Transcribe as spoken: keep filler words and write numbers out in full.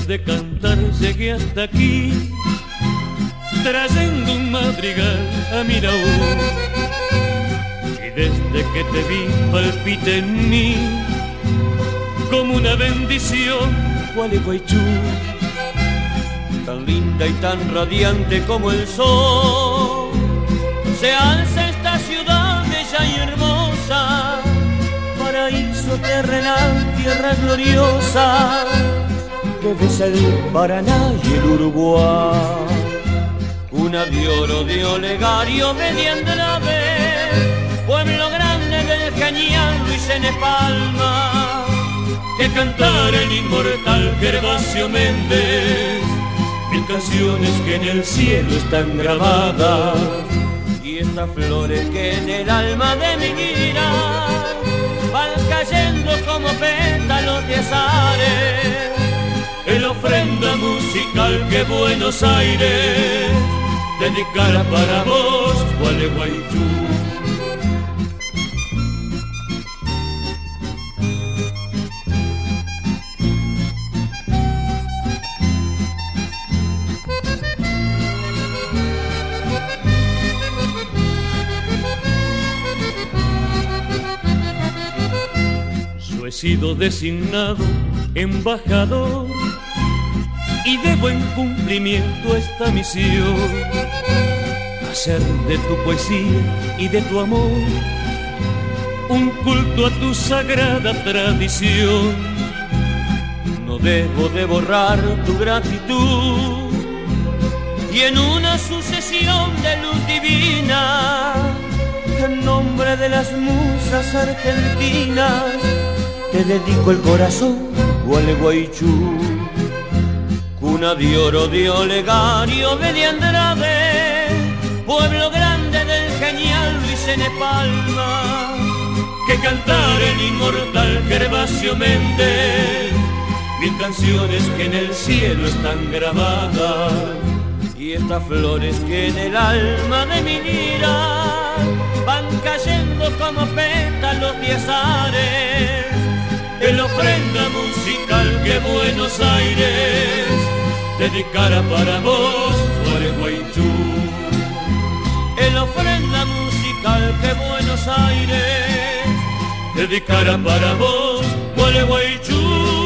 de cantar llegué hasta aquí, trayendo un madrigal a mi laúd. Y desde que te vi palpita en mí como una bendición, Gualeguaychú. Tan linda y tan radiante como el sol, se alza esta ciudad bella y hermosa, paraíso terrenal, tierra gloriosa, que besa el Paraná y el Uruguay. Cuna de oro de Olegario mediante la vez, pueblo grande del genial Luis N. Palma, que cantara el inmortal Gervasio Méndez, mil canciones que en el cielo están grabadas, y estas flores que en el alma de mi vida van cayendo como pétalos de azares, en la ofrenda musical que Buenos Aires dedicara para vos, Gualeguaychú. He sido designado embajador y debo en cumplimiento esta misión, hacer de tu poesía y de tu amor un culto a tu sagrada tradición. No debo de borrar tu gratitud y en una sucesión de luz divina, en nombre de las musas argentinas, te dedico el corazón, Gualeguaychú. Cuna de oro de Olegario de Andrade, pueblo grande del genial Luis N. Palma, que cantara el inmortal Gervasio Méndez, mil canciones que en el cielo están grabadas, y estas flores que en el alma de mi lira van cayendo como pétalos de azares, en la ofrenda musical que Buenos Aires dedicara para vos, Gualeguaychú. En la ofrenda musical que Buenos Aires dedicara para vos, Gualeguaychú.